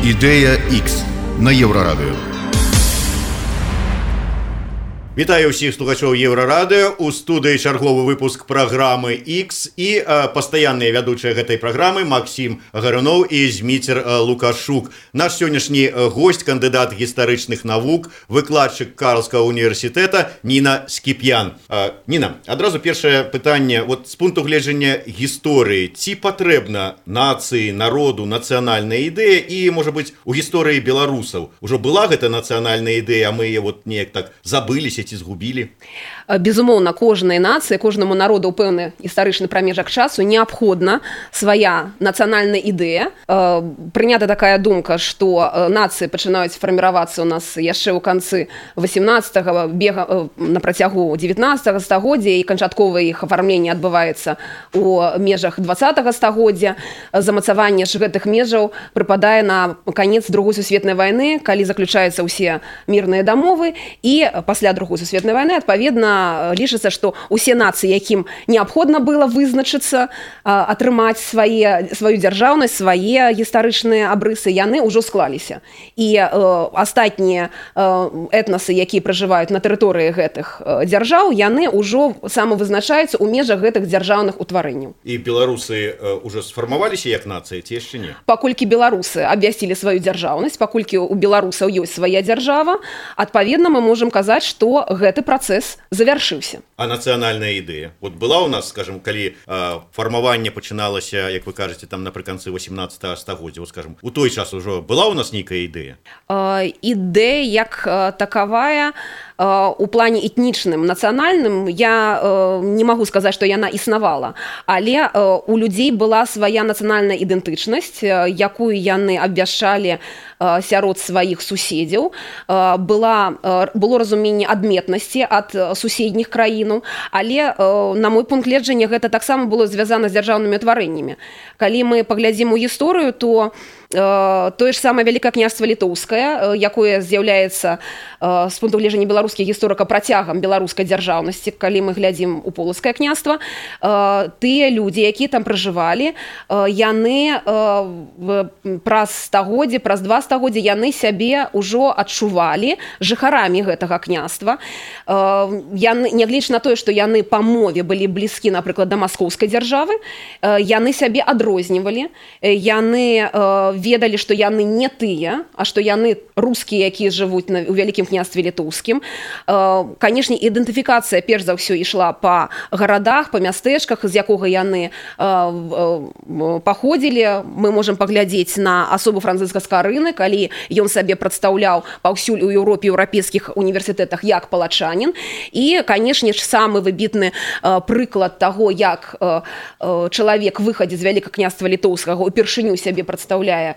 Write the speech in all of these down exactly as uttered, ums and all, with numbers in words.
Ідэя Х на Еўрарадыё. Вітаю ўсіх слухачоў Еўрарадыё. У студыі чарговы выпуск праграмы Х і а, пастаянныя вядучыя гэтай праграмы Максім Гаруноў і Зміцер Лукашук. Наш сённяшні госць, кандыдат гістарычных навук, выкладчык Карлскага універсітэта Ніна Скіп'ян. А, Ніна, адразу першае пытанне. Вот з пункту гледжання гісторыі, ці патрэбна нацыі, народу нацыянальная ідэя і, можа быць, у гісторыі беларусаў ужо была гэта нацыянальная ідэя, а мы яе вот неяк так забыліся ці згубілі? Безумоўна, кожнай нацыі, кожнаму народу ў пэўны гістарычны прамежак часу неабходна свая нацыянальная ідэя. Прынята такая думка, што нацыі пачынаюць фарміравацца ў нас яшчэ ў канцы васемнаццатага, бега на працягу дзевятнаццатага стагоддзя, і канчатковае іх афармленне адбываецца ў межах дваццатага стагоддзя. Замацаванне ж гэтых межаў прыпадае на канец Другой сусветнай вайны, калі заключаюцца ўсе мірныя дамовы, і пасля Другой сусветнай вайны, адпаведна, лічыцца, што ўсе нацыі, якім неабходна было вызначыцца, атрымаць свае, сваю дзяржаўнасць, свае гістарычныя абрысы, яны ўжо склаліся. І э, астатнія э, этнасы, якія пражываюць на тэрыторыі гэтых э, дзяржаў, яны ўжо самавызначаюцца ў межах гэтых дзяржаўных утварэнняў. І беларусы э, ўжо сфармаваліся як нацыя, ці яшчэ не? Паколькі беларусы абвясцілі сваю дзяржаўнасць, паколькі у беларусаў ёсць свая дзяржава, адпаведна, мы можам казаць, што гэты працэс завяршыўся. А нацыянальная ідэя? Вот была у нас, скажем, калі э, фармаванне пачыналася, як вы кажаце, там напрыканцы васемнаццатага стагоддзя, вот, скажем, у той час ужо была у нас нейкая ідэя? Э, ідэя як э, такавая, у плане этнічным, нацыянальным, я э, не магу сказаць, што яна існавала, але э, у людзей была свая нацыянальная ідэнтычнасць, э, якую яны абвяшчалі э, сярод сваіх суседзяў. Э, была, э, было разуменне адметнасці ад суседніх краінаў, але, э, на мой пункт гледжання, гэта таксама было звязана з дзяржаўнымі ўтварэннямі. Калі мы паглядзім у гісторыю, то тое ж самае Вялікае княства Літоўскае, якое з'яўляецца з пункту гледжання беларускіх гісторыка працягам беларускай дзяржаўнасці, калі мы глядзім у Полацкае княства, тыя людзі, якія там пражывалі, яны праз стагоддзі, праз два стагоддзі яны сябе ўжо адчувалі жыхарамі гэтага княства. Яны, нягледзячы на тое, што яны па мове былі блізкі, напрыклад, да маскоўскай дзяржавы, яны сябе адрознівалі, яны ведалі, што яны не тыя, а што яны рускія, якія жывуць на, у Вялікім княстве Літоўскім. Канешне, ідэнтыфікацыя перш за ўсё ішла па гарадах, па мястэчках, з якога яны паходзілі. Мы можам паглядзець на асобу Францыска Скарыны, калі ён сабе прадстаўляў паўсюль у Еўропе, еўрапейскіх універсітэтах як палачанін. І, канешне ж, самы выбітны прыклад таго, як чалавек выхадзе з Вялікага княства Літоўскага упершыню сябе прадстаўляе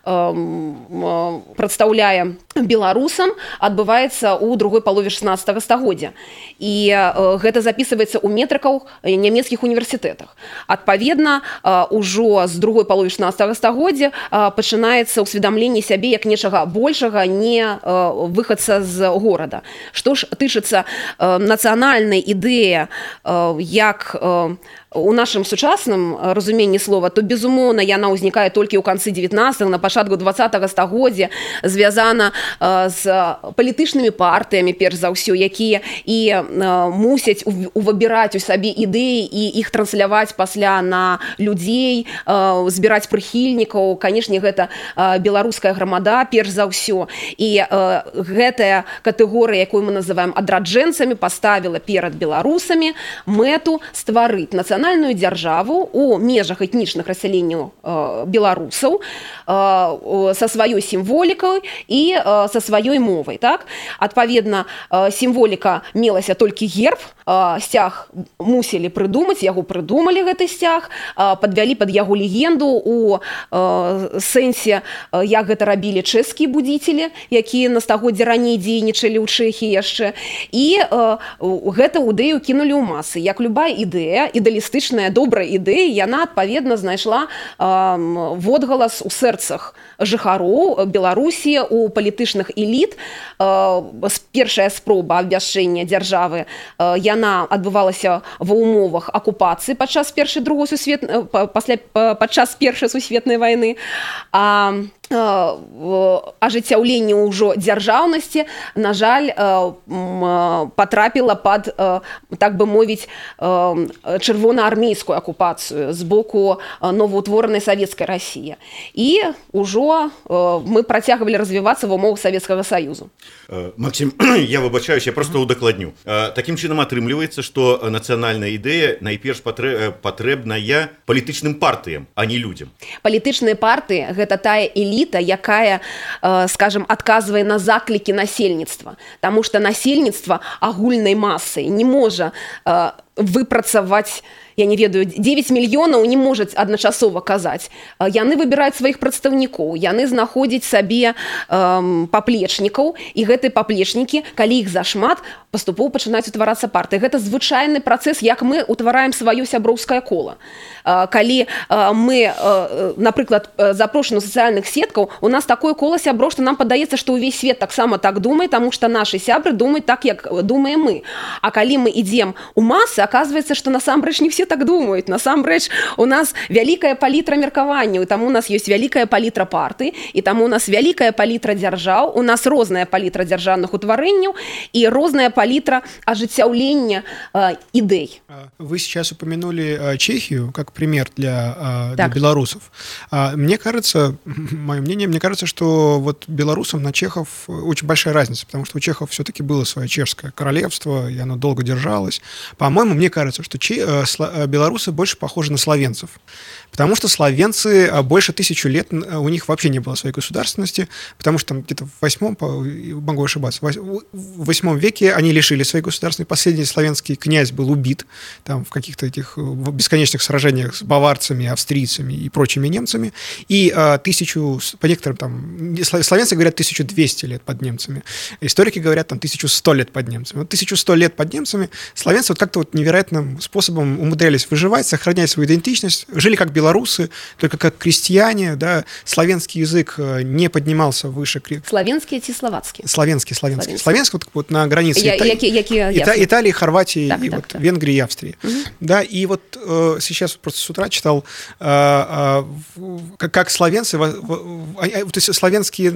прадстаўляе беларусам, адбываецца ў другой палове шаснаццатага стагоддзя. І гэта запісваецца ў метрыкаў нямецкіх універсітэтах. Адпаведна, ужо з другой палове шаснаццатага стагоддзя пачынаецца ўсведамленне сябе як нечага большага, не выхадца з горада. Што ж тычыцца нацыянальнай ідэі як у нашым сучасным разуменні слова, то, безумоўна, яна ўзнікае толькі ў канцы дзевятнаццатага, на пачатку дваццатага стагоддзя, звязана э, з палітычнымі партыямі, перш за ўсё, якія і э, мусяць увабіраць у сабе ідэі і іх трансляваць пасля на людзей, э, збіраць прыхільнікаў. Канешне, гэта э, беларуская грамада, перш за ўсё. І э, гэтая катэгорыя, якую мы называем адраджэнцамі, паставіла перад беларусамі мэту стварыць нацыянальную нацыянальную дзяржаву у межах этнічных расяленняў э, беларусаў э, са сваёй сімволікай і э, са сваёй мовай. Так? Адпаведна, э, сімволіка мелася толькі герб, э, сцяг мусілі прыдумаць, яго прыдумалі гэты сцяг, э, падвялі пад яго легенду у э, сэнсе, э, як гэта рабілі чэшскія будзіцелі, якія на стагоддзе раней дзейнічалі ў Чэхіі яшчэ. І э, гэту ідэю кінулі ў масы. Як любая ідэя, ідэалістычная, добрая ідэя, яна, адпаведна, знайшла э, водгалас у сэрцах жыхароў Беларусі, у палітычных эліт. Э, першая спроба абвяшчэння дзяржавы, э, яна адбывалася ва ўмовах акупацыі падчас першай другой сусветнай, пасля падчас першай сусветнай вайны. А ажыццяўленне ўжо дзяржаўнасці, на жаль, патрапіла пад, так бы мовіць, чырвонаармейскую акупацыю з боку новаўтворанай савецкай Расіі. І ўжо мы працягвалі развівацца ва ўмовах Савецкага Саюзу. Максим, я выбачаюсь, я просто удакладню. Такім чынам атрымліваецца, што нацыянальная ідэя найперш патрэбная палітычным партыям, а не людзям. Палітычныя партыі – гэта тая эліта, якая, скажем, адказвае на заклікі насельніцтва. Таму што насельніцтва агульнай масай не можа выпрацаваць, я не ведаю, дзевяць мільёнаў не можуць адначасова казаць. Яны выбіраюць сваіх прадстаўнікоў, яны знаходзяць сабе эм, паплечнікаў, і гэтыя паплечнікі, калі іх зашмат, паступова пачынаюць утварацца партыі. Гэта звычайны працэс, як мы утвараем сваё сяброўскае кола. Калі мы, напрыклад, запрошаны ў сацыяльных сеткаў, у нас такое кола сяброў, што нам падаецца, што ўвесь свет таксама так думае, таму што нашы сябры думаюць так, як думаем мы. А калі мы ідзем у масы, аказваецца, што насамрэч не все так думаюць. Насамрэч у нас вялікая палітра меркаванняў, і таму у нас ёсць вялікая палітра партый, і таму у нас вялікая палітра дзяржаў, у нас розная палітра дзяржаўных утварэнняў і розная палітра ажыццяўлення э, идей. Вы сейчас упомянули э, Чехию как пример для, э, для белорусов. А, мне кажется, мое мнение, мне кажется, что вот белорусам на чехов очень большая разница, потому что у чехов все-таки было свое чешское королевство, и оно долго держалось. По-моему, мне кажется, что че, э, сло, белорусы больше похожи на словенцев, потому что словенцы больше тысячу лет, у них вообще не было своей государственности, потому что там где-то в восьмом, могу ошибаться, в восьмом веке они лишили своей государственности. Последний славянский князь был убит там, в каких-то этих бесконечных сражениях с баварцами, австрийцами и прочими немцами. И а, тысячу, по некоторым там, славянцы говорят тысячу двести лет под немцами, историки говорят там тысячу сто лет под немцами. Вот тысячу сто лет под немцами славянцы вот как-то вот невероятным способом умудрялись выживать, сохранять свою идентичность, жили как белорусы, только как крестьяне, да, славянский язык не поднимался выше. Славянский и словацкий. Славянский, славянский. Славянский вот, вот на границе я, Ита... я, я, я, Ита... Италии, Хорватии, так, и так, вот так. Венгрии и Австрии. Угу. Да, и вот э, сейчас просто с утра читал, э, э, как, как славянцы, в, в, то есть славянские,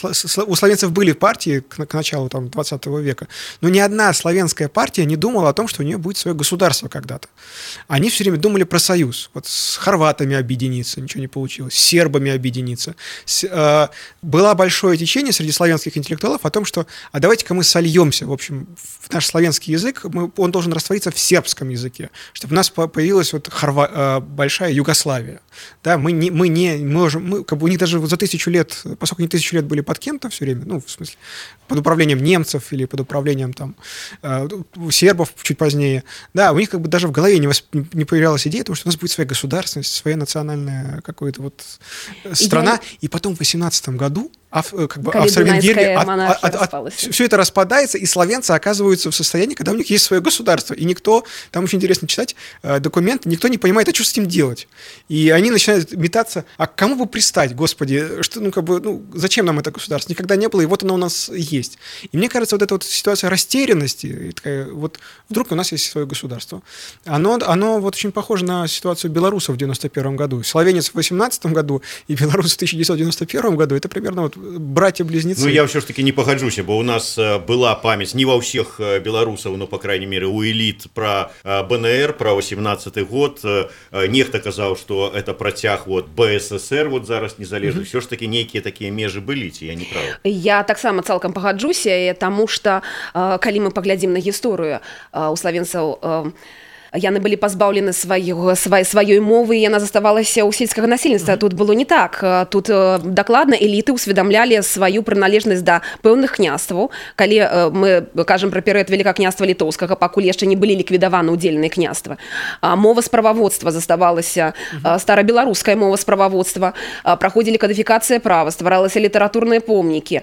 у славянцев были партии к, к началу там, двадцатого века, но ни одна славянская партия не думала о том, что у нее будет свое государство когда-то. Они все время думали про союз. Вот с хорватами объединиться, ничего не получилось, с сербами объединиться. С, э, было большое течение среди славянских интеллектуалов о том, что а давайте-ка мы сольемся, в общем, в наш славянский язык, мы, он должен раствориться в сербском языке, чтобы у нас появилась вот хорва, э, большая Югославия. Да, мы не, мы не можем, мы, как бы у них даже за тысячу лет, поскольку они тысячу лет были под кем-то все время, ну, в смысле, под управлением немцев или под управлением там э, сербов чуть позднее, да, у них как бы даже в голове не, восп... не появлялась идея, потому что у нас будет своя государственность, своя национальная какая-то вот страна, Я... и потом в восемнадцатом году как бы Австро-Венгерия, от, от, от, все это распадается, и славянцы оказываются в состоянии, когда у них есть свое государство, и никто, там очень интересно читать э, документы, никто не понимает, а что с этим делать. И они начинают метаться, а к кому бы пристать, господи, что, ну, как бы, ну, зачем нам это государство? Никогда не было, и вот оно у нас есть. И мне кажется, вот эта вот ситуация растерянности, такая, вот вдруг у нас есть свое государство, оно, оно вот очень похоже на ситуацию белорусов в девяносто первом году. Словенец в восемнадцатом году и белорус в тысяча девятьсот девяносто первом году, это примерно вот братья-близнецы. Ну, я ўсё ж таки не пагаджуся, бо у нас была памяць не ва ўсіх беларусаў, но, по крайней мере, у эліт про БНР, про восемнадцаты год. Нехта казаў, што это працяг вот БССР, вот зараз незалежны. Mm-hmm. Всё ж таки нейкія такія межы былі, ці я не прав? Я таксама цалкам пагаджуся, таму што, калі мы паглядзім на гісторыю у славенцаў, яны былі пазбаўлены сваёй, сваёй мовы, і яна заставалася ў сельскага насельніцтва. Тут было не так. Тут дакладна эліты ўсведамлялі сваю прыналежнасць да пэўных княстваў. Калі мы кажам пра перыяд Великакняства Літоўскага, пакуль яшчэ не былі ліквідаваны ўдзельныя княствы. Мова справаводства заставалася, старабеларуская мова справаводства. Праходзілі кадыфікацыя права, стваралася літаратурныя помнікі.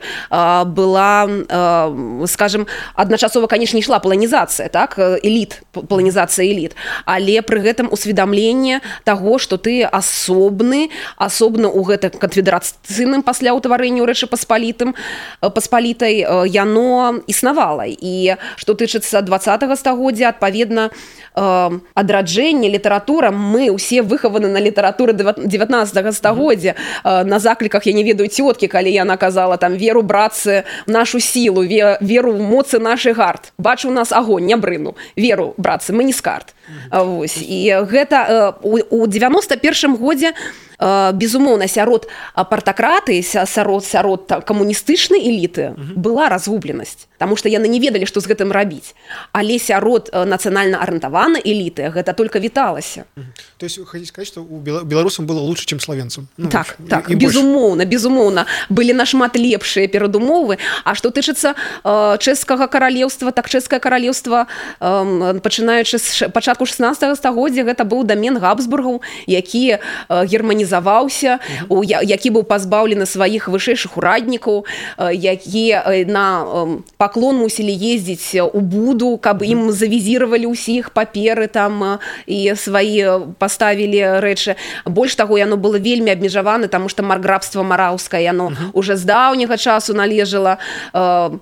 Была, скажем, адначасова, канешне, ішла паланізацыя, так? Эліт, паланізацыя эліт. эліт, але пры гэтым усведамленне таго, што ты асобны, асобна ў гэтым канфедэрацыйным пасля ўтварэння Рэчы Паспалітым, Паспалітай яно існавала. І што тычыцца двадцатага стагоддзя, адпаведна, адраджэнне, літаратура, мы ўсе выхаваны на літаратуры дзевятнаццатага стагоддзя, на закліках, я не ведаю, цёткі, калі яна казала там веру, братцы, нашу сілу, веру в моцы нашых гарт. Бачу, у нас агонь, не брыну. Веру, братцы, мы не скарт. Вось. І гэта у дзевяноста першым годзе безумоўна, сярод партакраты, сярод, сярод камуністычнай эліты была разгубленасць, таму што яны не ведалі, што з гэтым рабіць. Але сярод нацыянальна арыентаванай эліты гэта только віталася. То есть, хотите сказать, что у белорусам было лучше, чем славянцам? Ну, так, так, безумоўна, безумоўна. Былі нашмат лепшыя перадумовы. А што тычыцца э, чэшскага каралеўства, так чэшскае каралеўства, э, пачынаючы з пачатку шаснаццатага стагоддзя, гэта быў дамен Габсбургаў, які э, германізаваўся, у, які быў пазбаўлены сваіх вышэйшых ураднікаў, э, які э, на э, паклон мусілі ездзіць у Буду, каб ім завізіравалі ўсіх паперы там і свае паставілі рэчы. Больш таго, яно было вельмі абмежавана, таму што марграфства Мараўскае, яно uh-huh. уже з даўняга часу належала э,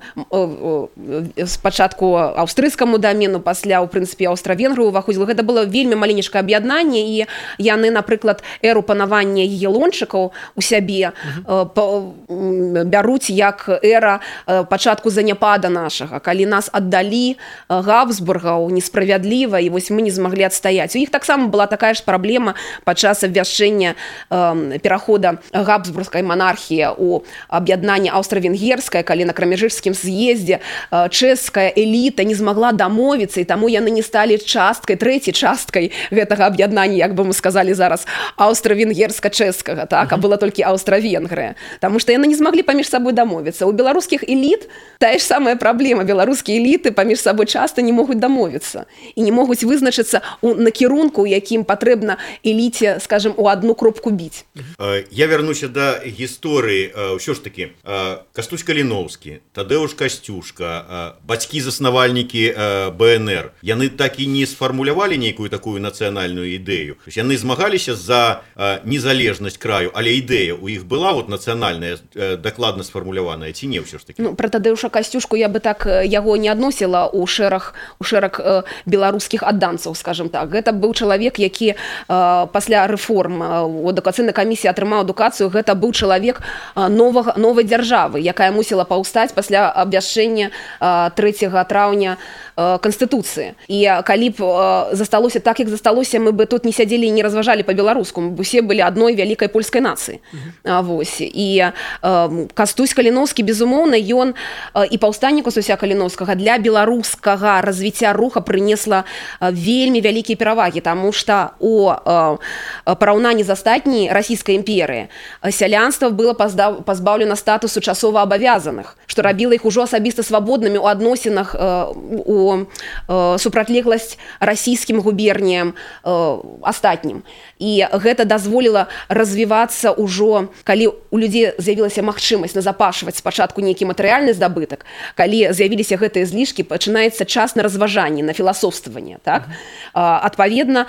э, спачатку аўстрыйскаму дамену, пасля, у прынцыпе, Аўстра-Венгрыю уваходзіла. Гэта было вельмі маленечкае аб'яднанне, і яны, напрыклад, эру панавання егелончыкаў у сябе uh-huh. э, па, бяруць як эра э, пачатку заняпада нашага, калі нас аддалі Габсбургаў несправядліва, і вось мы не змаглі адстаяць. У іх таксама была такая ж праблема падчас абвяшчэння э, перахода габсбургскай манархіі ў аб'яднанне аўстра-венгерскае, калі на крамежырскім з'ездзе э, чэшская эліта не змагла дамовіцца, і таму яны не сталі часткай, трэцяй часткай гэтага аб'яднання, як бы мы сказалі зараз, аўстра-венгерска-чэшскага, так, а была толькі Аўстра-Венгрыя. Таму што яны не змаглі паміж сабой дамовіцца. У беларускіх эліт тая ж самая праблема. Беларускія эліты паміж сабой часта не могуць дамовіцца і не могуць вызначыцца у накірунку, у якім патрэбна эліце, скажем, у одну кропку біць. Я вярнуся да гісторыі. Ўсё ж такі, Кастусь Каліноўскі, Тадеуш Касцюшка, бацькі-заснавальнікі бэ эн эр, яны так і не сфармулявалі нейкую такую нацыянальную ідэю. Яны змагаліся за незалежнасць краю, але ідэя у іх была вот нацыянальная, дакладна сфармуляваная, ці не ўсё ж такі? Ну, про Тадеуша Касцюшку я бы так яго не адносіла у шэраг, у шэраг э, беларускіх адданцаў, скажем так. Гэта быў чалавек, які э, пасля рэформ у адукацыйнай камісіі атрымаў адукацыю. Гэта быў чалавек э, новага, новай дзяржавы, якая мусіла паўстаць пасля абвяшчэння э, трэцяга траўня э, Канстытуцыі. І калі б э, засталося так, як засталося, мы бы тут не сядзелі і не разважалі па-беларуску. Мы б усе былі адной вялікай польскай нацыі. Uh-huh. Вось. І э, Кастусь Каліноўскі, безумоўна, ён э, і паўстанне Кастуся Каліноўскага для беларускага развіцця руха прынесла э, вельмі вялікія перавагі, таму што у э, параўнанні з астатняй расійскай імперыі сялянства было пазбаўлена статусу часова абавязаных, што рабіла іх ужо асабіста свабоднымі ў адносінах э, у э, супрацьлегласць расійскім губерніям э, астатнім. І гэта дазволіла развівацца ўжо, калі у людзей з'явілася магчымасць назапашваць спачатку нейкі матэрыяльны здабытак, калі з'явіліся гэтыя злішкі, пачынаецца час на разважанне, на філасофстваванне. Так? Mm-hmm. Адпаведна,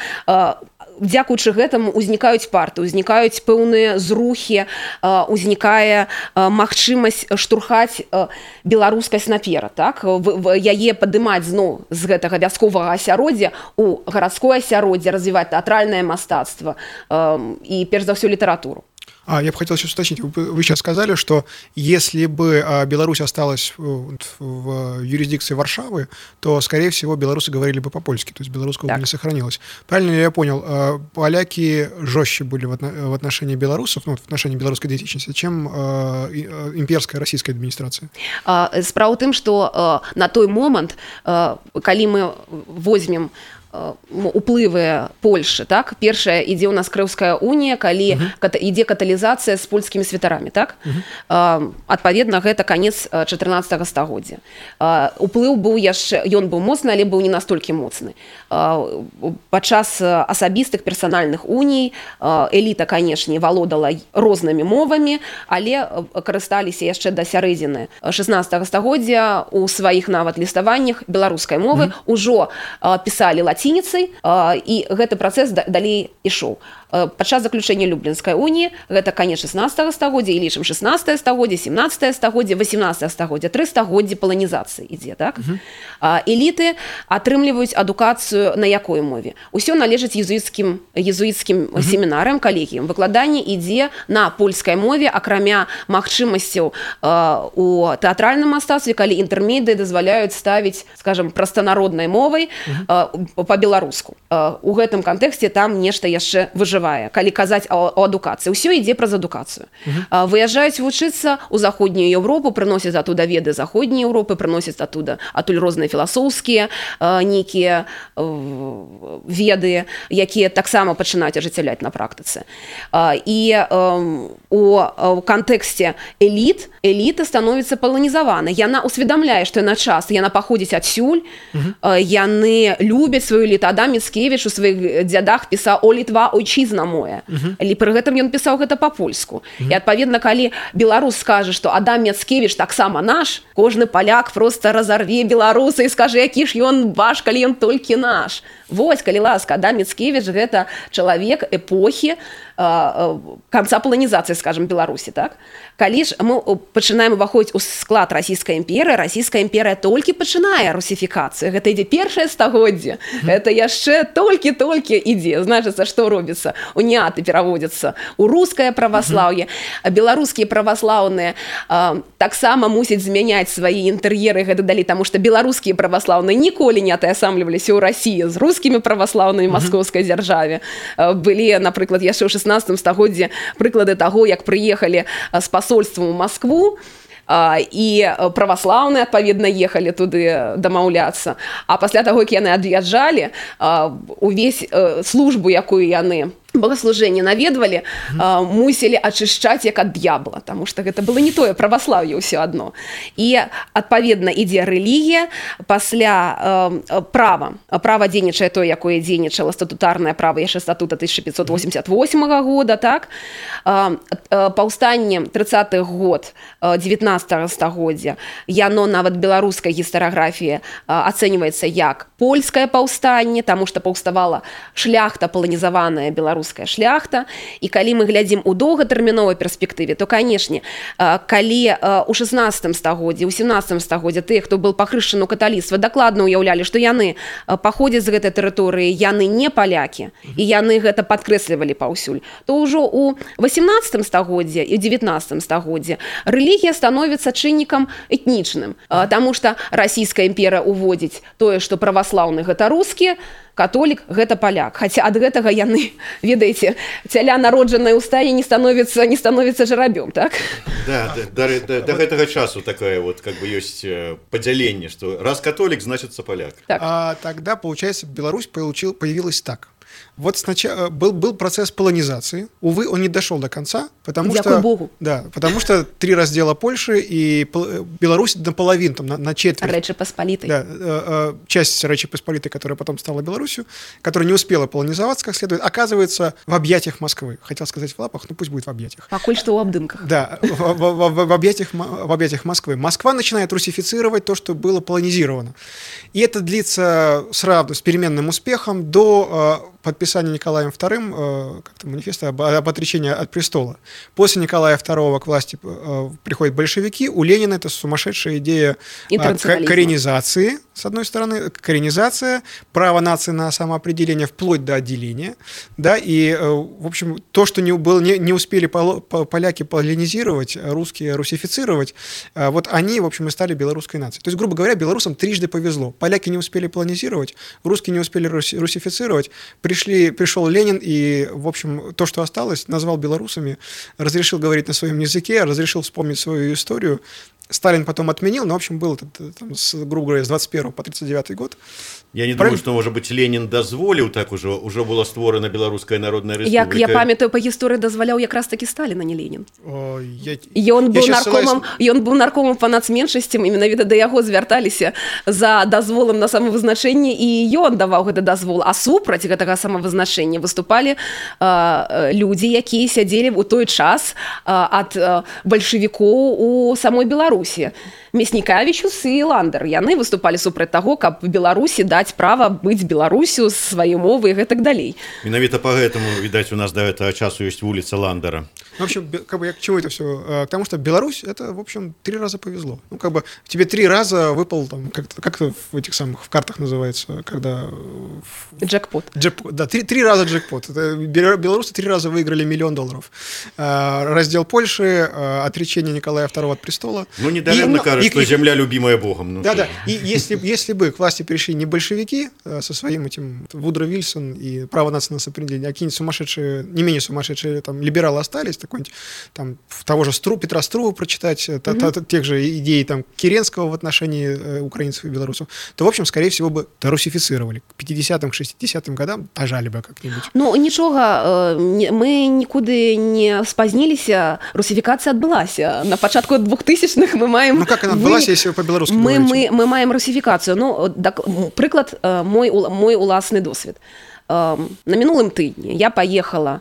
дзякуючы гэтаму узнікаюць парты, узнікаюць пэўныя зрухі, узнікае магчымасць штурхаць беларускасць наперад, так? Яе падымаць зноў з гэтага вясковага асяроддзя у гарадское асяроддзе, развіваць тэатральнае мастацтва і, перш за ўсё, літаратуру. А, я бы хотел сейчас уточнить. Вы, вы сейчас сказали, что если бы а, Беларусь осталась в, в юрисдикции Варшавы, то, скорее всего, белорусы говорили бы по-польски, то есть белорусского бы не сохранилось. Правильно ли я понял? А, поляки жестче были в, отно, в отношении белорусов, ну, в отношении белорусской идентичности, чем а, имперская российская администрация? А, справа ў тым, што а, на той момант, а, калі мы возьмем уплывы Польши, так? Першая ідзе у нас Крэўская унія, калі uh-huh. ката, ідзе каталізацыя з польскімі святарамі, так? Uh-huh. Адпаведна, гэта канец чатырнаццатага стагоддзя. Уплыў быў яшчэ, ён быў моцны, але быў не настолькі моцны. Падчас асабістых персанальных уній эліта, канешне, валодала рознымі мовамі, але карысталіся яшчэ да сярэдзіны шаснаццатага стагоддзя у сваіх нават ліставаннях беларускай мовы, uh-huh. ужо пісалі лацінскай лацініцай, і гэты працэс далей ішоў. Падчас заключэння Люблінскай уніі, гэта канец шаснаццатага стагоддзя, і лічым шаснаццатае стагоддзе, семнаццатае стагоддзе, восемнаццатае стагоддзя, тры стагоддзі паланізацыі ідзе, так? Uh-huh. Эліты атрымліваюць адукацыю на якой мове? Усё належыць езуіцкім, езуіцкім uh-huh. семінарам, калегіям. Выкладанне ідзе на польскай мове, акрамя магчымасцяў у тэатральным мастацтве, калі інтэрмедыі дазваляюць ставіць, скажам, прастанароднай мовай uh-huh. па-беларуску. У гэтым кантэксце там нешта яшчэ выжывае, калі казаць о, о адукацыі. Усё ідзе праз адукацыю. Uh-huh. Выязджаюць вучыцца ў заходнюю Еўропу, прыносяць атуда веды заходняй Еўропы, прыносяць атуда адтуль розныя філасофскія нейкія веды, якія таксама пачынаюць ажыццяўляць на практыцы. І у кантэксце эліт, эліта становіцца паланізавана. Яна усведамляе, што яна час, яна паходзіць адсюль, uh-huh. яны любяць сваю эліту. Адам Міцкевіч у сваіх дзядах пісаў «О, Літва, ойчызна моя». Uh-huh. І пры гэтым ён пісаў гэта па-польску. Uh-huh. І, адпаведна, калі беларус скажа, што Адам Міцкевіч таксама наш, кожны паляк проста разарве беларуса і скажа, які ж ён ваш, калі ён толькі наш. Вось, калі ласка, Адам Міцкевіч – гэта чалавек эпохі канца паланізацыі, скажем, Беларусі, так? Калі ж мы пачынаем уваходзіць у склад расійскай імперыі, расійская імперыя толькі пачынае русіфікацыю. Гэта ідзе першае стагоддзе. Mm-hmm. Гэта яшчэ толькі-толькі ідзе. Значыцца, што робіцца? Уніяты пераводзяцца у рускае праваслаўе. Mm-hmm. Беларускія праваслаўныя таксама мусяць змяняць свае інтэр'еры, гэта далі, таму што беларускія праваслаўныя ніколі не атаясамліваліся ў Расіі з рускімі праваслаўнымі маскоўскай дзяржаве. Былі, напрыклад, яшчэ ў шаснаццатым стагоддзі прыклады таго, як прыехалі з пасольствам у Маскву, і праваслаўныя, адпаведна, ехалі туды дамаўляцца. А пасля таго, як яны ад'язджалі, увесь службу, якую яны богослужэнне наведвалі, mm-hmm. мусілі ачышчаць як ад д'ябла, таму што гэта было не тое праваслаўе ўсё адно. І, адпаведна, ідзе рэлігія, пасля э, права. Права дзейнічае тое, якое дзейнічала статутарнае права яшчэ статута тысяча пятьсот восемьдесят восьмага года, так? Э, э, паўстанне тридцаты год дзевятнаццатага стагоддзя, яно нават беларускай гістарыяграфіі э, ацэньваецца як польскае паўстанне, таму што паўставала шляхта паланізаваная беларуская шляхта, і калі мы глядзім у доўгатэрміновай перспектыве, то, канешне, калі у шаснаццатым стагоддзі, у сямнаццатым стагоддзі тых, хто быў пахрышчаны ў каталіцтва, дакладна ўяўлялі, што яны паходзяць з гэтай тэрыторыі, яны не палякі, і яны гэта падкрэслівалі паўсюль, то ўжо у восемнаццатым стагоддзі і дзевятнаццатым стагоддзі рэлігія становіцца чыннікам этнічным, таму што расійская імперыя уводзіць тое, што праваслаўны гэта рускі, католік гэта паляк. Хаця ад гэтага яны, ведаеце, цяля народжаная ў стане не становіцца не становіцца жарабём, так? Да, да, да, да, до гэтага часу такое вот как бы ёсць падзяленне, што раз католік, значыцца паляк. Так. А тогда, получается, Беларусь получил, появилась так. Вот сначала был, был процесс полонизации. Увы, он не дошел до конца, потому Дякую что, Богу. Да, потому что три раздела Польши и Беларусь наполовину, там, на, на четверть. Речи Посполитой. Да, э, э, часть Речи Посполитой, которая потом стала Беларусью, которая не успела полонизоваться как следует, оказывается в объятиях Москвы. Хотел сказать в лапах, но пусть будет в объятиях. Покуль что в обдымках. Да, в, в, в, в, объятиях, в объятиях Москвы. Москва начинает русифицировать то, что было полонизировано. И это длится сразу с переменным успехом до э, подписания Николаем вторым э, как-то манифеста об, об отречении от престола. После Николая второго к власти э, приходят большевики. У Ленина это сумасшедшая идея э, коренизации, с одной стороны, коренизация, право нации на самоопределение вплоть до отделения. Да, и, э, в общем, то, что не, было, не, не успели поляки полонизировать, русские русифицировать, э, вот они, в общем, и стали белорусской нацией. То есть, грубо говоря, белорусам трижды повезло. Поляки не успели полонизировать, русские не успели русифицировать, пришли, пришел Ленин и, в общем, то, что осталось, назвал белорусами, разрешил говорить на своем языке, разрешил вспомнить свою историю. Сталин потом отменил, но, в общем, был, там, с, грубо говоря, с двадцать первого по тридцать девятый год. Я не думаю, что, может быть, Ленин дозволил, так уже, уже была створена Белорусская Народная Республика. Як я памятаю, по гісторыі дазваляў якраз таки Сталин, а не Ленин. О, я, ён, быў я наркомом, ссылаюсь... ён быў наркомом па нацменшасцям, і менавіта да яго звярталіся за дазволам на самавызначэнне, і ён даваў гэты дазвол. А супраць гэтага самавызначэння выступалі людзі, якія сядзелі ў той час ад бальшавікоў у самой Беларусі. Мяснікавічус і Ландер. Яны выступалі супраць таго, каб Беларусі даць права быць Беларусю з сваёй мовы і гэтак далей. Менавіта по гэтаму, відаць, у нас до этого часу есть улица Ландера. В общем, как бы, я к чему это все? К тому, что Беларусь, это, в общем, три раза повезло. Ну, как бы, тебе три раза выпал, там, как-то, как-то в этих самых, в картах называется, когда... Джекпот. Джекпот, да, три, три раза джекпот. Это белорусы три раза выиграли миллион долларов. Раздел Польши, отречение Николая второго от престола. Ну, недавно и, кажется, и, что земля любимая Богом. Ну, да, да. И если, если бы к власти пришли не большевики со своим этим Вудро Вильсон и право национального самоопределения, а какие-нибудь сумасшедшие, не менее сумасшедшие там либералы остались, какой-нибудь там того же Стру, Петра Струву прочитать, mm-hmm. та, та, тех же идей там Керенского в отношении э, украинцев и белорусов, то, в общем, скорее всего бы русифицировали. К пятидесятым, к шестидесятым годам пожали бы как-нибудь. Ну, ничего, э, мы никуда не спознились, русификация отбылась. На початку двухтысячных мы маем... Ну, как она отбылась, мы, если вы по-белорусски мы, говорите? Мы, мы маем русификацию. Ну, так, приклад, мой, мой уласный досвід. Э, на минулым тыдні я поехала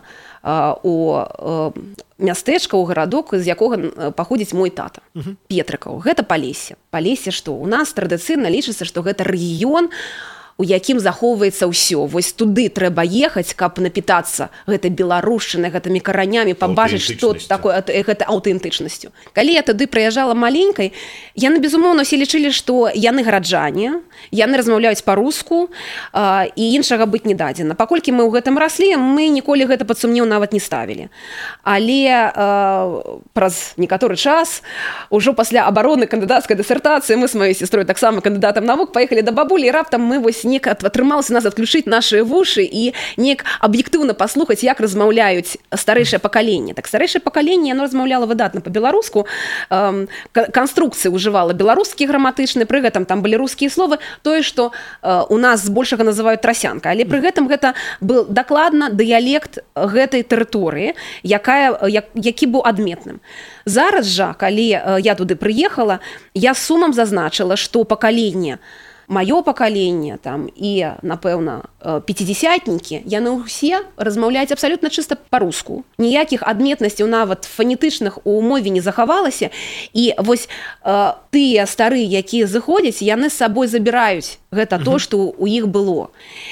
у мястэчка, у гарадок, з якога паходзіць мой тата, uh-huh. Петрыкаў. Гэта Палесе. Палесе што? У нас традыцыйна лічыцца, што гэта рэгіён, у якім захоўваецца ўсё. Вось туды трэба ехаць, каб напітацца гэтай беларушчынай, гэтымі каранямі, пабачыць, што такое, гэта аўтэнтычнасцю. Калі я тады прыязджала маленькай, яны, безумоўна, ўсе лічылі, што яны гараджане, яны размаўляюць па-руску, і іншага быць не дадзена. Паколькі мы ў гэтым раслі, мы ніколі гэта пад сумнеў нават не ставілі. Але праз некаторы час, ужо пасля абароны кандыдацкай дысертацыі, мы з маёй сястрой таксама кандыдатам навук паехалі да бабулі, і раптам мы вось неяк атрымалася нас адключыць нашыя вушы і неяк аб'ектыўна паслухаць, як размаўляюць старэйшае пакаленне. Так старэйшае пакаленне, яно размаўляла выдатна па-беларуску, э, канструкцыі ўжывала беларускі граматычны, пры гэтым там былі рускія словы, тое, што э, у нас збольшага называюць трасянка, але пры гэтым гэта был дакладна дыялект гэтай тэрыторыі, якая, як, які быў адметным. Зараз жа, калі э, я туды прыехала, я сумам зазначыла, што пакаленне маё пакаленне там і, напэўна, пяцідзясятнікі, яны ўсе размаўляюць абсалютна чыста па-руску. Ніякіх адметнасцяў нават фанетычных у мове не захавалася. І вось э, тыя старыя, якія зыходзяць, яны з сабой забіраюць гэта то, што ў іх было.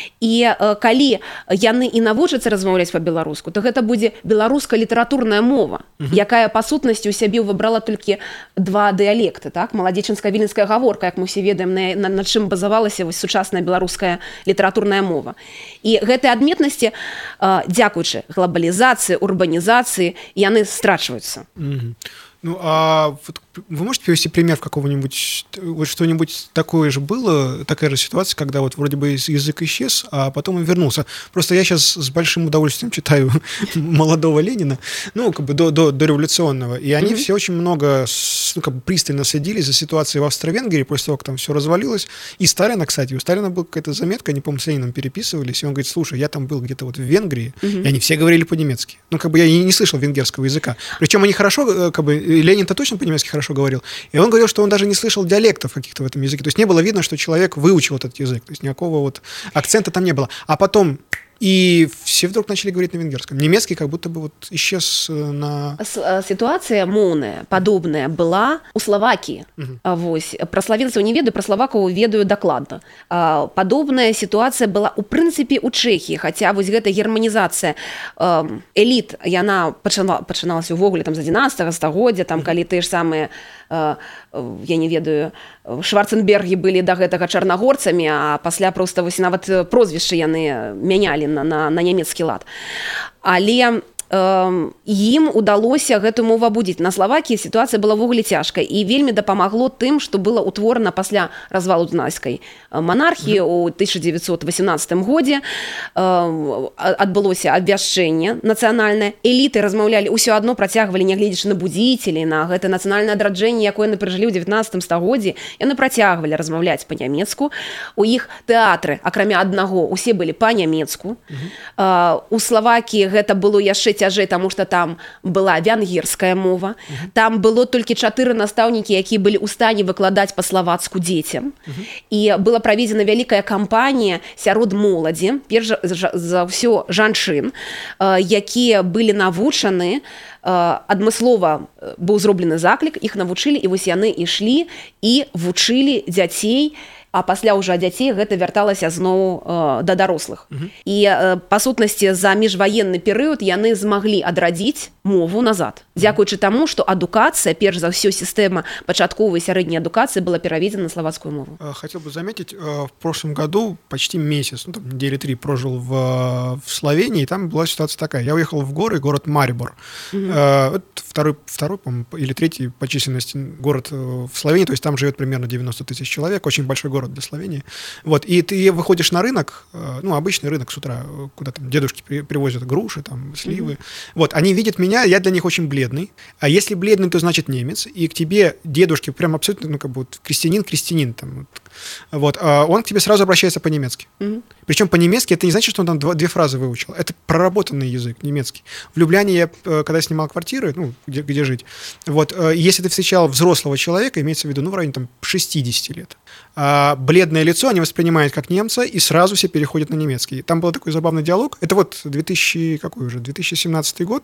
І э, калі яны і навучацца размаўляць па-беларуску, то гэта будзе беларуская літаратурная мова, якая па сутнасці ў сябе выбрала толькі два дыялекты, так? Маладзечынска-віленская гаворка, як мы ўсе ведаем, на, на, на чым базавалася вось сучасная беларуская літаратурная мова. І гэтыя адметнасці, дзякуючы глобалізацыі, урбанізацыі, яны страчваюцца. Mm-hmm. Ну, а вот вы можете привести пример какого-нибудь, вот что-нибудь такое же было, такая же ситуация, когда вот вроде бы язык исчез, а потом он вернулся? Просто я сейчас с большим удовольствием читаю молодого Ленина, ну, как бы до, до, до революционного, и они mm-hmm. все очень много, ну, как бы пристально следили за ситуацией в Австро-Венгрии, после того, как там все развалилось. И Сталина, кстати, у Сталина была какая-то заметка, не помню, с Лениным переписывались, и он говорит: слушай, я там был где-то вот в Венгрии, mm-hmm. и они все говорили по-немецки. Ну, как бы я не, не слышал венгерского языка. Причем они хорошо, как бы, Ленин-то точно по-немецки хорошо говорил, и он говорил, что он даже не слышал диалектов каких-то в этом языке. То есть не было видно, что человек выучил этот язык. То есть никакого вот акцента там не было. А потом... И все вдруг начали говорить на венгерском. Немецкий как будто бы вот исчез на... Ситуация моўная, падобная была у Словакии. Uh-huh. Вось. Про славенцаў не ведаю, про словакаў ведаю дакладна. Падобная ситуация была у прынцыпе у Чэхіі, хаця вось гэта германізацыя эліт, яна пачала, пачыналася увогуле там з адзінаццатага стагоддзя, там калі тыя ж самыя, я не ведаю, Шварценбергі былі да гэтага чарнагорцамі, а пасля проста вось нават прозвішчы яны мянялі на, на, на нямецкі лад. Але ім удалося гэту мову абудзіць. На Славакіі сітуацыя была ввогуле цяжкай і вельмі дапамагло тым, што было ўтворана пасля развалу дынастыйскай манархіі ў тысяча дзевяцьсот васемнаццатым годзе. Адбылося абвяшчэнне нацыянальнае. Эліты размаўлялі, ўсё адно працягвалі, нягледзячы на будзіцелей, на гэта нацыянальнае адраджэнне, якое яны перажылі ў дзевятнаццатым стагоддзі, яны працягвалі размаўляць па-нямецку. У іх тэатры, акрамя аднаго, усе былі па-нямецку. У Славакіі гэта было яшчэ цяжэй, таму што там была венгерская мова. Uh-huh. Там было толькі чатыры настаўнікі, якія былі ў стане выкладаць па-славацку дзецям. Uh-huh. І была праведзена вялікая кампанія сярод моладзі, перш за, за ўсё жанчын, якія былі навучаны, адмыслова быў зроблены заклік, іх навучылі, і вось яны ішлі і вучылі дзяцей, а пасля ўжо дзяцей гэта вярталася зноў э, да дарослых. Uh-huh. І э, па сутнасці за міжваенны перыяд яны змаглі адрадзіць мову назад. Дзякуючы таму, што адукацыя, перш за ўсё сістэма пачатковай і сярэдняй адукацыі была пераведзена на славацкую мову. Хотел бы заметить, в прошлом году почти месяц, ну там недели три прожил в, в Словении, и там была ситуация такая. Я уехал в горы, город Марибор. Uh-huh. Это второй, второй по-моему, или третий по численности город в Словении, то есть там живет примерно девяносто тысяч человек, очень большой город для Словении. Вот, и ты выходишь на рынок, ну, обычный рынок с утра, куда там дедушки при, привозят груши, там, сливы. Mm-hmm. Вот, они видят меня, я для них очень бледный. А если бледный, то значит немец. И к тебе дедушки прям абсолютно, ну, как бы, вот, крестьянин-крестьянин. Там, вот, а он к тебе сразу обращается по-немецки. Mm-hmm. Причем по-немецки это не значит, что он там два, две фразы выучил. Это проработанный язык немецкий. В Любляне я, когда снимал квартиры, ну, где, где жить, вот, если ты встречал взрослого человека, имеется в виду, ну, в районе там шестидесяти лет, а бледное лицо они воспринимают как немца, и сразу все переходят на немецкий. Там был такой забавный диалог. Это вот две тысячи, какой уже, две тысячи семнадцатый год.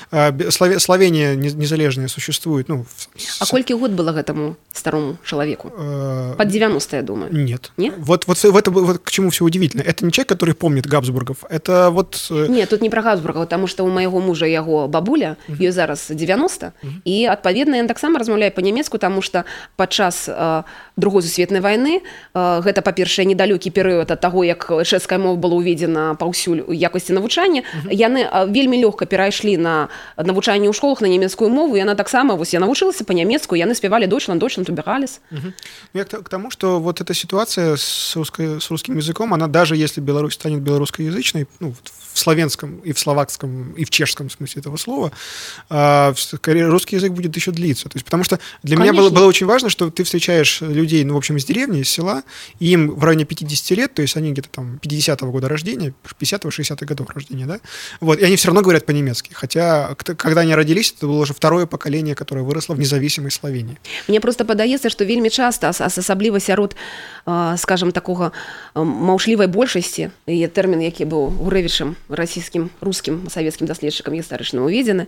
Словения незалежная существует. Ну, а колькі год было этому старому человеку? Под девяносто, я думаю. Нет. Нет? Вот, вот, вот, вот к чему все удивительно. Это не человек, который помнит Габсбургов. Это вот... Нет, тут не про Габсбургов, потому что у моего мужа яго бабуля, uh-huh. ей зараз девяносто, uh-huh. и, адпаведна, я так само размаўляю по-немецку, потому что падчас э, другой сусветнай войны, э, гэта, па-першае, недалёкі перыяд ад таго, як чэшская мова была ўведзена паўсюль у якасці навучання, uh-huh. яны э, вельмі лёгка перайшлі на навучанне ў школах на нямецкую мову, и она таксама, вось я навучылася по-немецку, яны спевали Deutschland, Deutschland, убирались. Uh-huh. Я к, к тому, что вот эта ситуация с, русской, с русским языком, она даже если Беларусь станет белорусскоязычной, ну, в славянском и в словакском и в чешском смысле этого слова, э, русский язык будет еще длиться. То есть, потому что для Конечно. меня было, было очень важно, что ты встречаешь людей, ну, в общем, из деревни, из села, и им в районе пятидесяти лет, то есть они где-то там пятидесятого года рождения, пятидесятого-шестидесятых годов рождения, да, вот, и они все равно говорят по-немецки, хотя, когда они родились, это было уже второе поколение, которое выросло в независимой Словении. Мне просто падаецца, што вельмі часта, асабліва сярод, скажем, такога маўшлівай большасці, і тэрмін, які быў Гурэвічам, расійскім, рускім, савецкім даследчыкам гістарычным уведзены,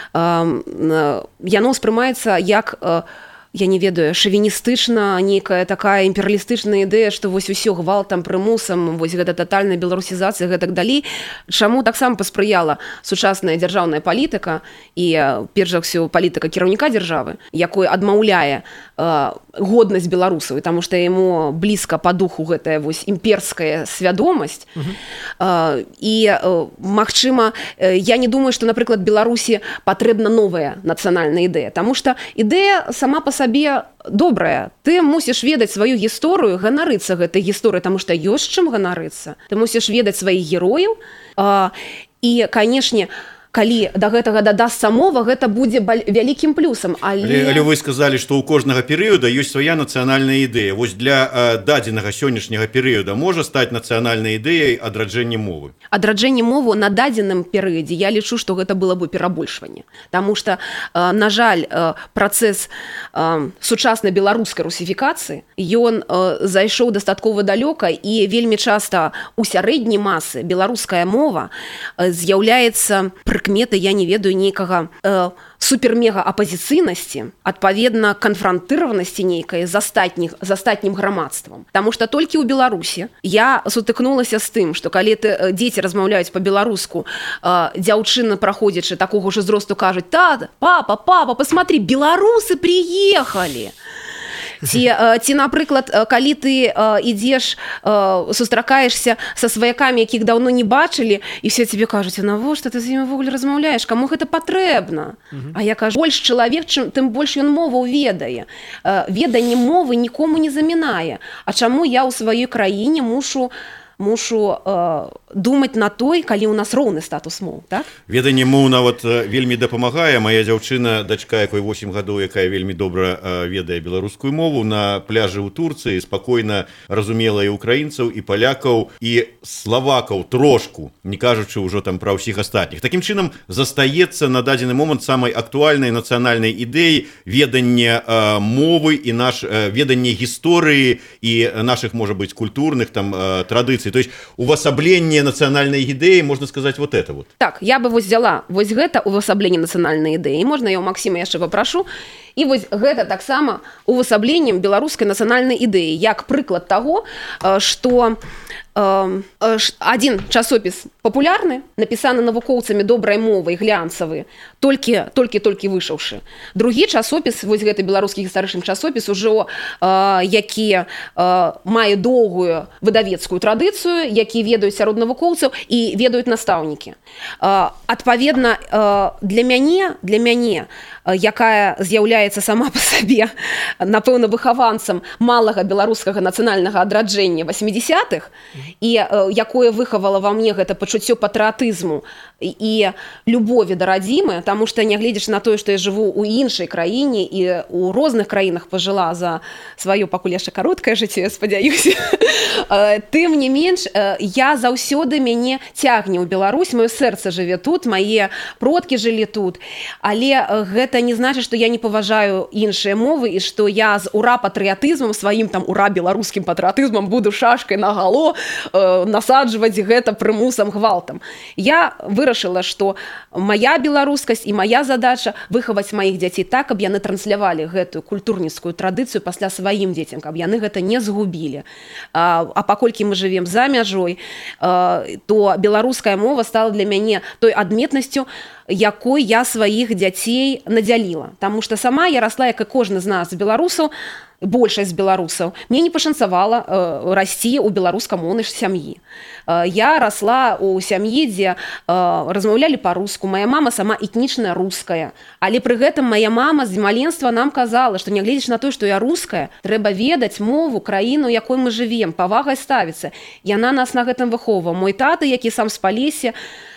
яно ўспрымаецца як, я не ведаю, шавіністычна, нейкая такая імперыялістычная ідэя, што вось усё гвалтам, прымусам, вось гэта татальная беларусізацыя, гэтак далей. Чаму таксама паспрыяла сучасная дзяржаўная палітыка і, перш за ўсё, палітыка кіраўніка дзяржавы, якой адмаўляе э, годнасць беларусаў, таму што яму блізка па духу гэтая вось імперская свядомасць. Uh-huh. Э, і, э, магчыма, э, я не думаю, што, напрыклад, Беларусі патрэбна новая нацыянальная ідэя, таму што ідэя сама па сабе добрая. Ты мусіш ведаць сваю гісторыю, ганарыцца гэтай гісторыяй, таму што ёсць чым ганарыцца. Ты мусіш ведаць сваіх герояў, а, і, канешне, калі да гэтага дадасца мова, гэта будзе вялікім плюсам. Але... Але, але вы сказалі, што ў кожнага перыяда ёсць свая нацыянальная ідэя. Вось для э, дадзенага сённяшняга перыяда можа стаць нацыянальнай ідэяй адраджэнне мовы? Адраджэнне мовы на дадзеным перыядзе, я лічу, што гэта было бы перабольшванне. Таму што, э, на жаль, э, працэс э, сучаснай беларускай русіфікацыі, ён э, зайшоў дастаткова далёка, і вельмі часта у сярэдняй масы беларуская мова э, з'яўляецца прыкметы, я не ведаю, нейкага э, супермега апазіцыйнасці, адпаведна канфрантыраванасці нейкай з астатніх, з астатнім грамадствам. Таму што толькі ў Беларусі я сутыкнулася з тым, што калі ты, дзеці размаўляюць па-беларуску, э, дзяўчына, праходзячы такога ж узросту, кажуць: «Тата, папа, папа, посмотри, беларусы приехали!» Ці, ці, напрыклад, калі ты ідзеш, сустракаешся са сваякамі, якіх даўно не бачылі, і все тебе кажуць: «А навошта ты з імі ўвогуле размаўляеш? Каму гэта патрэбна?» Uh-huh. А я кажу: больш чалавек, чым, тым больш ён мову ведае. Веданне мовы нікому не замінае. А чаму я ў сваёй краіне мушу, мушу думаць на той, калі ў нас роўны статус моў, так? Веданне моў нават вельмі дапамагае. Мая дзяўчына, дачка, якой восем гадоў, якая вельмі добра ведае беларускую мову, на пляжы ў Турцыі спакойна разумела і украінцаў, і палякаў, і славакаў трошку, не кажучы ўжо там пра ўсіх астатніх. Такім чынам, застаецца на дадзены момант самай актуальнай нацыянальнай ідэі веданне э, мовы і наш э, веданне гісторыі і наших, можа быць, культурных там э, традыцый. То есть увасабленне нацыянальнай ідэі, можна сказаць, вот это вот. Так, я бы вось взяла вось гэта увасабленне нацыянальнай ідэі. Можна я ў Максіма яшчэ папрашу. І вось гэта таксама увасабленнем беларускай нацыянальнай ідэі, як прыклад таго, што один часопіс папулярны, напісаны навукоўцамі добрай мовай, глянцавы, толькі толькі толькі вышаўшы. Другі часопіс, вось гэты беларускі гістарычны часопіс, ужо які мае доўгую выдавецкую традыцыю, які ведаюць сярод навукоўцаў і ведаюць настаўнікі. Адпаведна, для мяне, для мяне, якая з'яўляецца сама па сабе, напэўна, выхаванцам малага беларускага нацыянальнага адраджэння васьмідзесятых, і якое выхавала ва мне гэта пачуццё патрыятызму і любові да радзімы, таму што, нягледзячы на тое, што я жыву ў іншай краіне і ў розных краінах пажыла за сваё пакуль яшчэ кароткае жыццё, я спадзяюся, тым не менш, я заўсёды мяне цягне ў Беларусь, маё сэрца жыве тут, мае продкі жылі тут, але гэта не значыць, што я не паважаю іншыя мовы і што я з ура-патрыятызмам, сваім там ура-беларускім патрыятызмам буду шашкай нагало э, насаджваць гэта прымусам, гвалтам. Я вырашыла, што мая беларускасць і мая задача выхаваць маіх дзяцей так, каб яны транслявалі гэтую культурніцкую традыцыю пасля сваім дзецям, каб яны гэта не згубілі. А, а паколькі мы жывем за мяжой, э, то беларуская мова стала для мяне той адметнасцю, якой я сваіх дзяцей надзяліла. Таму што сама я расла, як і кожны з нас, беларусаў, большасць беларусаў, мне не пашанцавала э, расці ў беларускамоўнай сям'і. Э, я расла ў сям'і, дзе э, размаўлялі па-руску. Мая мама сама этнічная руская. Але пры гэтым мая мама з маленства нам казала, што нягледзячы на тое, што я руская, трэба ведаць мову, краіну, якой мы жывем, павагай ставіцца. Яна нас на гэтым выхоўвала. Мой тата, які сам з Палесе,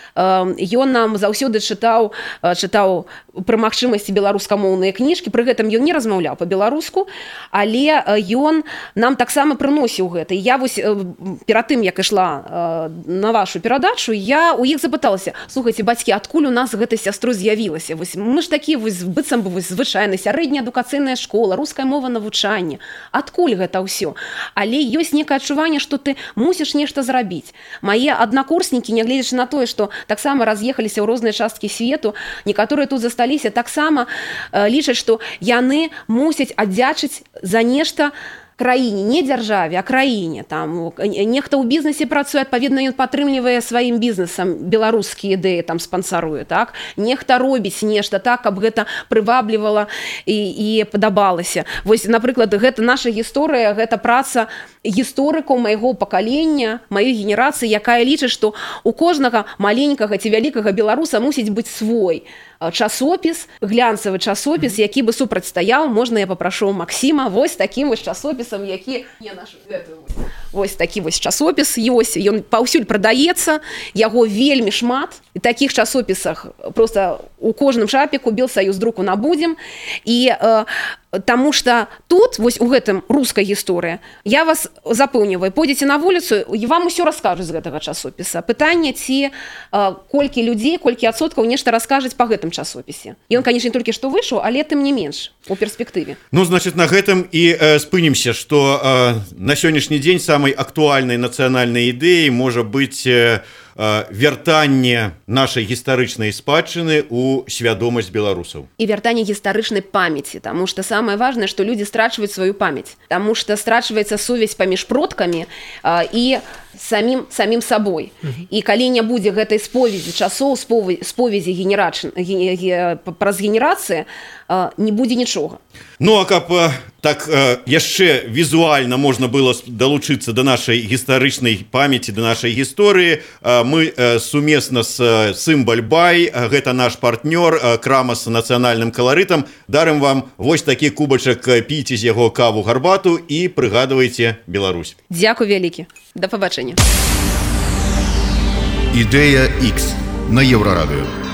ён нам заўсёды чытаў чытаў пры магчымасці беларускамоўныя кніжкі, пры гэтым ён не размаўляў па-беларуску, але ён нам таксама прыносіў гэта. І я вось перад тым, як ішла на вашу перадачу, я у іх запыталася: слухайце, бацькі, адкуль у нас гэта сястру з'явілася? Вось мы ж такі вось быццам бы вось звычайна сярэдняя адукацыйная школа, руская мова навучання. Адкуль гэта ўсё? Але ёсць некае адчуванне, што ты мусіш нешта зрабіць. Мае аднакурснікі, нягледзячы на тое, што таксама раз'ехаліся ў розныя часткі свету, некаторыя тут засталіся, таксама э, лічаць, што яны мусяць аддзячыць за нешта краіне, не дзяржаве, а краіне. Там нехта ў бізнесе працуе, адпаведна ён падтрымлівае сваім бізнесам беларускія ідэі, там спансаруе, так? Нехта робіць нешта так, каб гэта прываблівала і, і падабалася. Вось, напрыклад, гэта наша гісторыя, гэта праца гісторыкаў майго пакалення, маёй генерацыі, якая лічыць, што у кожнага маленькага ці вялікага беларуса мусіць быць свой часопіс, глянцавы часопіс, які бы супрацьстаяў, можна я папрашу Максіма, вось такім вось часопісам, які не наш вось такі вось часопіс ёсць, ён паўсюль прадаецца, яго вельмі шмат, і такіх часопісах просто у кожным шапіку Белсаюз друку набудзем, і э, таму што тут, вось у гэтым руская гісторыя, я вас запэўніваю, пойдзеце на вуліцу, і вам усё раскажуць з гэтага часопіса. Пытанне, ці э, колькі людзей, колькі адсоткаў нешта раскажуць па гэтым часопісе. Ён, канечне, толькі што выйшаў, але тым не менш, у перспектыве. Ну, значит, на гэтым і э, спынімся, што э, на сённяшні дзень самай актуальнай нацыянальнай ідэі можа быць э, вяртанне нашай гістарычнай спадчыны ў свядомасць беларусаў. І вяртанне гістарычнай памяці, таму што самае важнае, што людзі страчваюць сваю памяць, таму што страчваецца сувязь паміж продкамі а, і самім самім сабой. Uh-huh. І калі не будзе гэтай споведзі часоў, споведзі генерач... ге... праз генерацыі, а, не будзе нічога. Ну, а каб так яшчэ візуальна можна было далучыцца да нашай гістарычнай памяці, да нашай гісторыі, мы сумесна з Сымбаль-Бай, гэта наш партнёр, крама з нацыянальным каларытам, дарым вам вось такі кубачак, піце з яго каву, гарбату і прыгадвайце Беларусь. Дзякуй вялікі. Да пабачэння. Ідея Х на Єврорадіо.